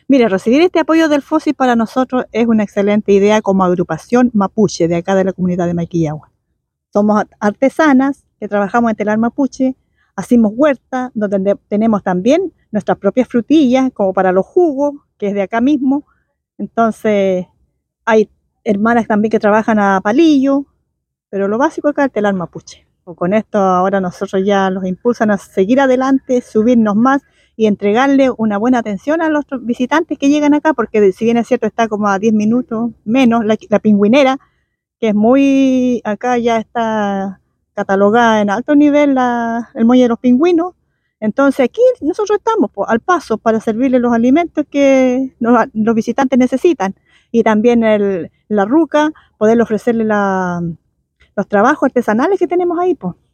Mire, recibir este apoyo del FOSI para nosotros es una excelente idea como agrupación mapuche de acá de la comunidad de Maiquillagua. Somos artesanas que trabajamos en telar mapuche, hacemos huerta, donde tenemos también nuestras propias frutillas, como para los jugos, que es de acá mismo. Entonces, hay hermanas también que trabajan a palillo, pero lo básico acá es el telar mapuche. Con esto ahora nosotros ya los impulsan a seguir adelante, subirnos más y entregarle una buena atención a los visitantes que llegan acá, porque si bien es cierto está como a 10 minutos menos, la pingüinera, que es muy, acá ya está catalogada en alto nivel el muelle de los pingüinos. Entonces aquí nosotros estamos al paso para servirles los alimentos que los visitantes necesitan, y también la ruca, poder ofrecerle los trabajos artesanales que tenemos ahí, pues.